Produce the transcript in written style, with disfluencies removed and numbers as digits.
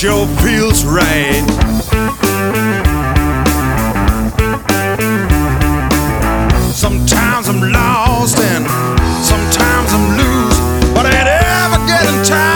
sure feels right. Sometimes I'm lost and sometimes I'm loose, but I ain't ever getting tired